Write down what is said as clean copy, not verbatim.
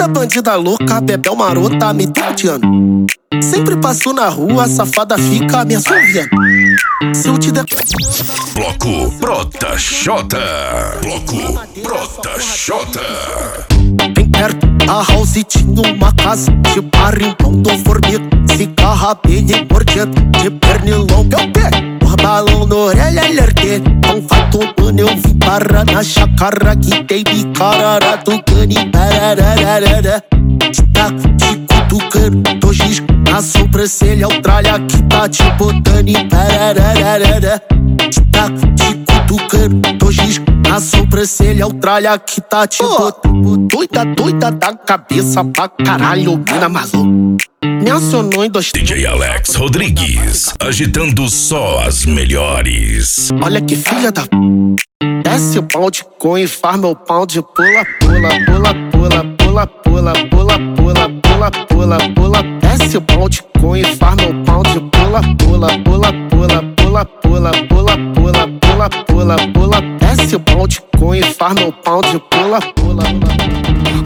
Toda bandida louca, bebel marota, me tuteando. Sempre passo na rua, a safada fica me assoviando. Se eu te der... Bloco Prota Xota. Bloco Prota Xota. Bem perto da house tinha uma casa de barrimpão do formiga. Cigarra, abelha e mordido, de pernilongo eu pego. Por balão na orelha, alertei. Com fato mano eu vim parar na chácara que tem bicarara do cani. Parararara. Te taco, te cutucando, tô gisco na sobrancelha. O tralha que tá te botando e parararara. Te taco, te cutucando, tô gisco na sobrancelha. O tralha que tá te botando. Doida, doida da cabeça pra caralho, mina maluca. Me acionou em dois... DJ Alex Rodrigues, agitando só as melhores. Olha que filha da... Desce o pau de cunho e faz meu pau de pula, pula, pula, pula, pula, pula, pula, pula, pula, pula, pula. Desce o pau de cunho e faz meu pau de pula, pula, pula, pula, pula, pula, pula, pula, pula, pula, pula. Desce o pau de cunho e faz meu pau de pula, pula, pula.